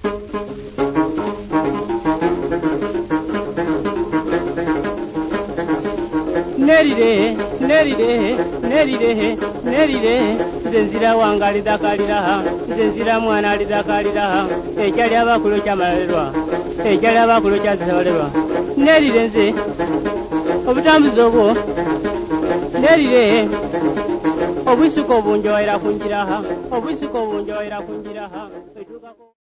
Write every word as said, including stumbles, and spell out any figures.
Neride, neride, neride, neride, zenzira wangali dakalira, zenzira mwana lidakalira, ejali abakulu kyamalirwa, ejali abakulu kyazisabalirwa. Neride nze, obutambuzi obwo, neride, obwisuka obunjowaira kunjiraha, obwisuka obunjowaira kunjiraha.